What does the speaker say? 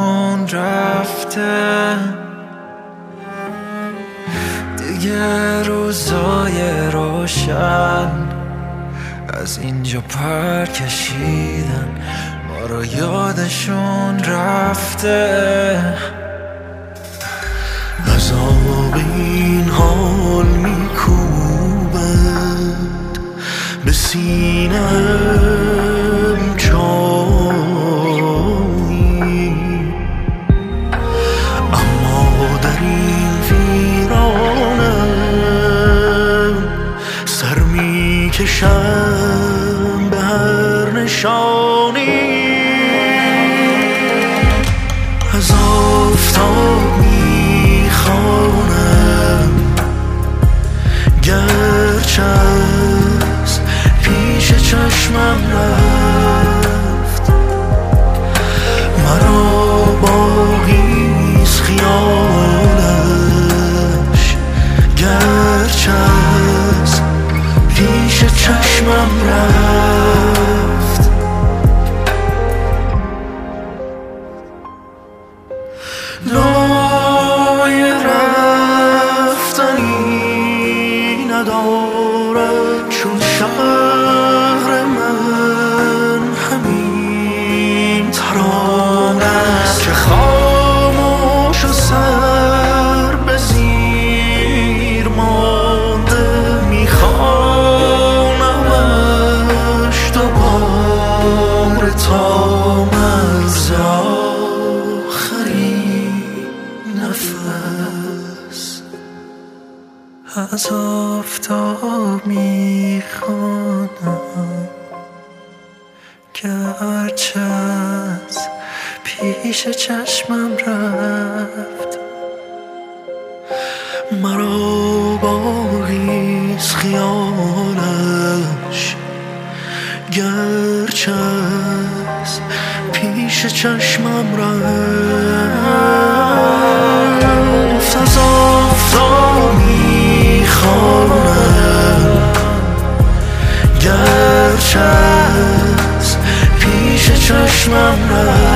یادشون رفته، دیگه روزای روشن از اینجا پر کشیدن، ما رو یادشون رفته. عذاب این حال میکوبد به سینه‌ام جایی، اما در این ویرانم سر میکشم به هر نشانی. از آفتاب میخوانم گرچه از پیش چشمم رفت، مرا باقیست خیالش گرچه از پیش چشمم رفت. رای رفتنی ندارد چون شهر من همین ترانه است که خاموش و سر به زیر مانده میخوانمش دوباره تا مرز نفس. از آفتاب میخوانم گرچه از پیش چشمم رفت، مرا باقیست خیالش گرچه از پیش چشمم رفت. از آفتاب میخوانم گرچه از پیش چشمم رفت،